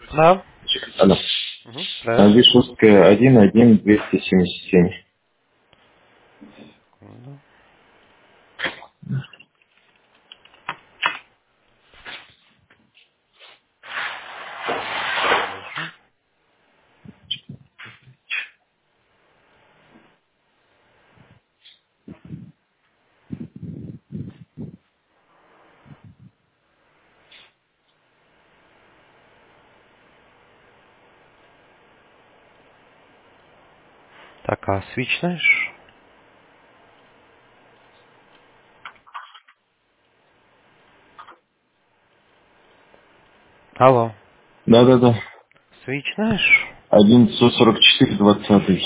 Да. Алло. Да. Вишенская 11277. Секунду. Вижу. Так, а свич знаешь? Алло. Да-да-да. Свич знаешь? 1144 20.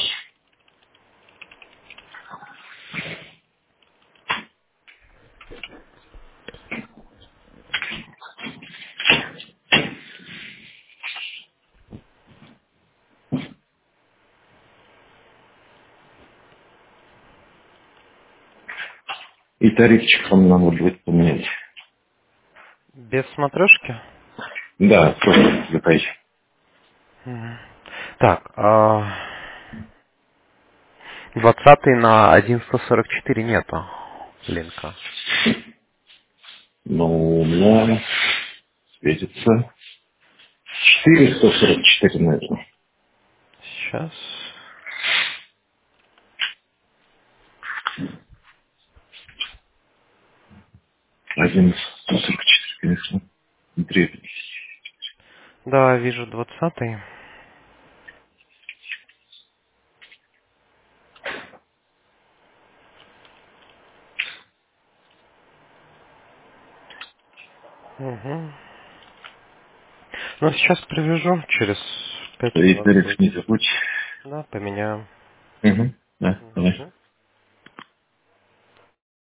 И тарифчик вам надо будет поменять. Без смотрешки? Да, просто запасть. Мгм. Так, 20 на 1.144 нету линка. Ну, у меня светится 444 наверное. Сейчас. 1144, конечно. Внутри. Да, вижу 20. Угу. Ну, сейчас привяжу, через 5 И минут тариф будет. не забудь. Да, поменяю. Угу. Да, давай. Мгм.